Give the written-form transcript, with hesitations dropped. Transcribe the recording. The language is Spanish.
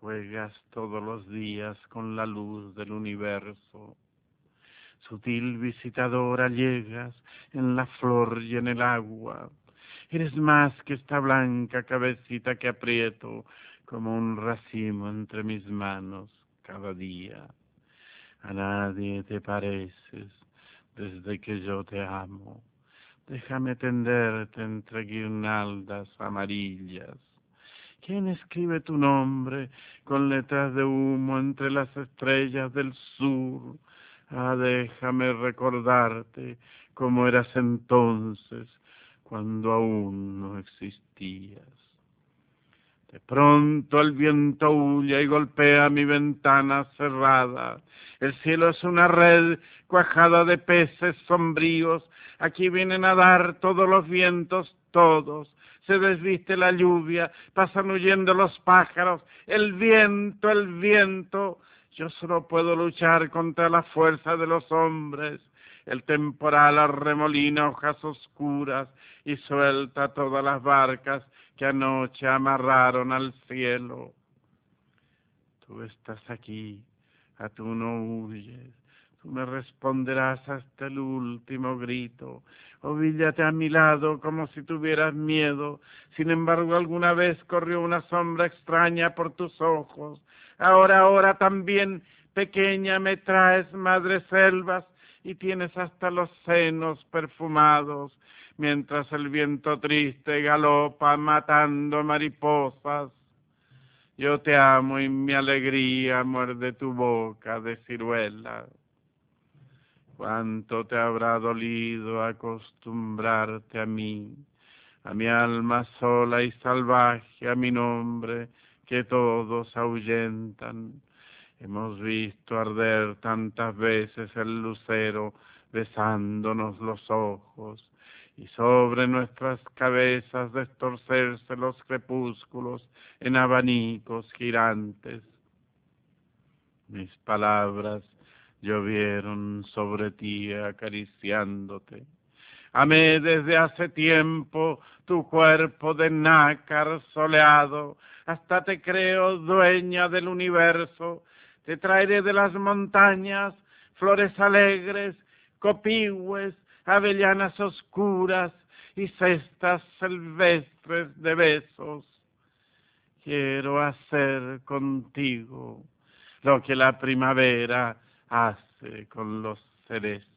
juegas todos los días con la luz del universo. Sutil visitadora llegas en la flor y en el agua. Eres más que esta blanca cabecita que aprieto como un racimo entre mis manos cada día. A nadie te pareces desde que yo te amo. Déjame tenderte entre guirnaldas amarillas. ¿Quién escribe tu nombre con letras de humo entre las estrellas del sur? Ah, déjame recordarte cómo eras entonces, cuando aún no existías. De pronto el viento huye y golpea mi ventana cerrada. El cielo es una red cuajada de peces sombríos. Aquí vienen a dar todos los vientos, todos. Se desviste la lluvia, pasan huyendo los pájaros. El viento, el viento. Yo solo puedo luchar contra la fuerza de los hombres. El temporal arremolina hojas oscuras y suelta todas las barcas que anoche amarraron al cielo. Tú estás aquí, tú no huyes, tú me responderás hasta el último grito. Ovíllate a mi lado como si tuvieras miedo. Sin embargo, alguna vez corrió una sombra extraña por tus ojos. Ahora también, pequeña, me traes madreselvas y tienes hasta los senos perfumados, mientras el viento triste galopa matando mariposas. Yo te amo y mi alegría muerde tu boca de ciruela. Cuánto te habrá dolido acostumbrarte a mí, a mi alma sola y salvaje, a mi nombre que todos ahuyentan. Hemos visto arder tantas veces el lucero besándonos los ojos y sobre nuestras cabezas destorcerse los crepúsculos en abanicos girantes. Mis palabras llovieron sobre ti acariciándote. Amé desde hace tiempo tu cuerpo de nácar soleado, hasta te creo dueña del universo. Te traeré de las montañas flores alegres, copihue, avellanas oscuras y cestas silvestres de besos. Quiero hacer contigo lo que la primavera hace con los cerezos.